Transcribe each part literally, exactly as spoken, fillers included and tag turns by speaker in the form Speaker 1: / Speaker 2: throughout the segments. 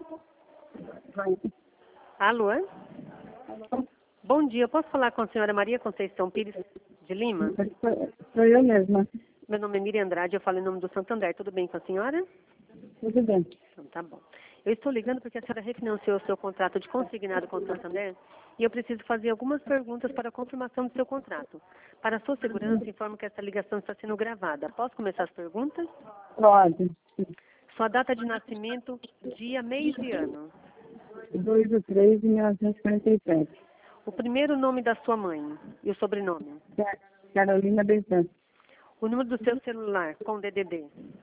Speaker 1: Alô? Bom dia, posso falar com a senhora Maria Conceição Pires de Lima?
Speaker 2: Sou eu mesma.
Speaker 1: Meu nome é Miriam Andrade, eu falo em nome do Santander. Tudo bem com a senhora?
Speaker 2: Tudo bem.
Speaker 1: Então, tá bom. Eu estou ligando porque a senhora refinanciou o seu contrato de consignado com o Santander e eu preciso fazer algumas perguntas para a confirmação do seu contrato. Para a sua segurança, informo que essa ligação está sendo gravada. Posso começar as perguntas?
Speaker 2: Pode.
Speaker 1: Sua data de nascimento, dia, mês e ano.
Speaker 2: dois de três de mil novecentos e quarenta e sete.
Speaker 1: O primeiro nome da sua mãe e o sobrenome.
Speaker 2: Carolina Bezan.
Speaker 1: O número do seu celular com D D D.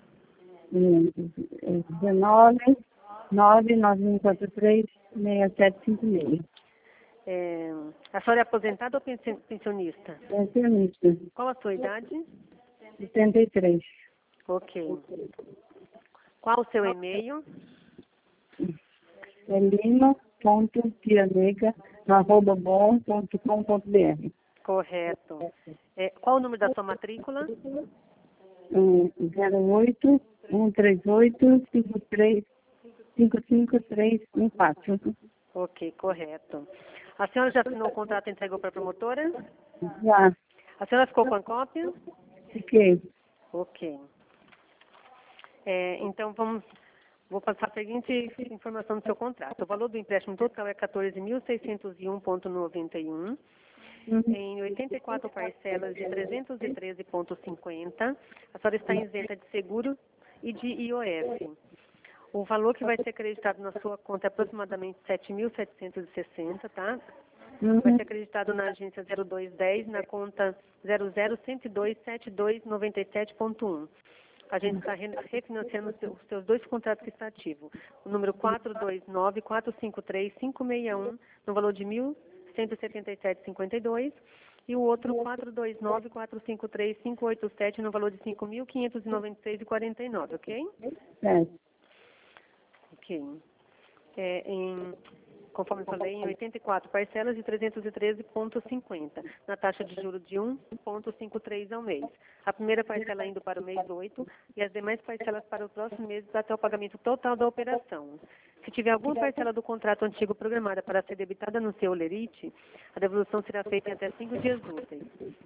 Speaker 2: dezenove, nove nove um quatro três, seis sete cinco seis.
Speaker 1: É, a senhora é aposentada ou pensi- pensionista?
Speaker 2: Pensionista.
Speaker 1: Qual a sua idade?
Speaker 2: setenta e três.
Speaker 1: Ok. Qual o seu e-mail?
Speaker 2: É lima.pianega, arroba bom ponto com ponto br.
Speaker 1: Correto. É, qual o número da sua matrícula?
Speaker 2: zero oito, um três oito, cinco três, cinco cinco três um quatro.
Speaker 1: Ok, correto. A senhora já assinou o contrato e entregou para a promotora?
Speaker 2: Já,
Speaker 1: A senhora ficou com a cópia?
Speaker 2: fiquei.
Speaker 1: Ok. É, então, vamos, vou passar a seguinte informação do seu contrato. O valor do empréstimo total é quatorze mil seiscentos e um vírgula noventa e um, em oitenta e quatro parcelas de trezentos e treze vírgula cinquenta. A senhora está isenta de seguro e de I O F. O valor que vai ser acreditado na sua conta é aproximadamente sete mil setecentos e sessenta, tá? Vai ser acreditado na agência zero dois dez, na conta zero zero um zero dois sete dois nove sete ponto um. A gente está re- refinanciando os seus, os seus dois contratos que estão ativos. O número quatro dois nove, quatro cinco três, cinco seis um, no valor de mil cento e setenta e sete vírgula cinquenta e dois. E o outro quatro dois nove, quatro cinco três, cinco oito sete, no valor de cinco mil quinhentos e noventa e seis vírgula quarenta e nove, ok?
Speaker 2: É.
Speaker 1: Ok. É, em, conforme eu falei, em oitenta e quatro parcelas de trezentos e treze vírgula cinquenta, na taxa de juros de um vírgula cinquenta e três ao mês. A primeira parcela indo para o mês oito e as demais parcelas para os próximos meses até o pagamento total da operação. Se tiver alguma parcela do contrato antigo programada para ser debitada no seu olerite, a devolução será feita em até cinco dias úteis.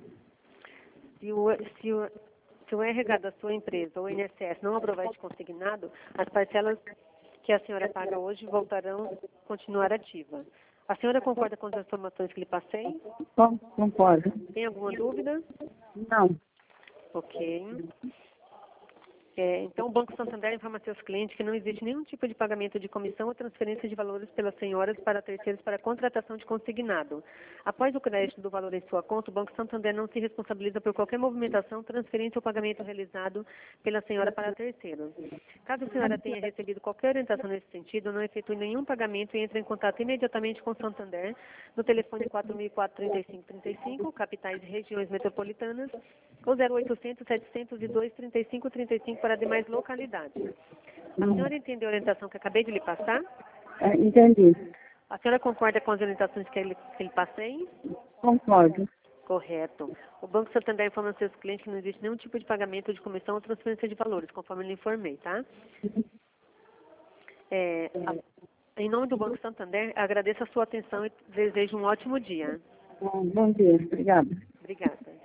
Speaker 1: Se o, se o, se o R H da sua empresa ou o I N S S não aprovar este consignado, as parcelas que a senhora paga hoje voltarão a continuar ativas. A senhora concorda com as informações que lhe passei?
Speaker 2: Com- Concordo.
Speaker 1: Tem alguma dúvida?
Speaker 2: Não.
Speaker 1: Ok. É, então, o Banco Santander informa a seus clientes que não existe nenhum tipo de pagamento de comissão ou transferência de valores pelas senhoras para terceiros para contratação de consignado. Após o crédito do valor em sua conta, o Banco Santander não se responsabiliza por qualquer movimentação, transferência ou pagamento realizado pela senhora para terceiros. Caso a senhora tenha recebido qualquer orientação nesse sentido, não efetue nenhum pagamento e entre em contato imediatamente com o Santander no telefone quatro mil e quatro, trinta e cinco trinta e cinco, capitais e regiões metropolitanas, ou zero oitocentos, setecentos e dois, trinta e cinco trinta e cinco para demais localidades. A senhora entendeu a orientação que acabei de lhe passar?
Speaker 2: É, entendi.
Speaker 1: A senhora concorda com as orientações que lhe, que lhe passei?
Speaker 2: Concordo.
Speaker 1: Correto. O Banco Santander informa aos seus clientes que não existe nenhum tipo de pagamento de comissão ou transferência de valores, conforme eu lhe informei, tá? É, a, em nome do Banco Santander, agradeço a sua atenção e desejo um ótimo dia.
Speaker 2: Bom dia. Obrigada.
Speaker 1: Obrigada.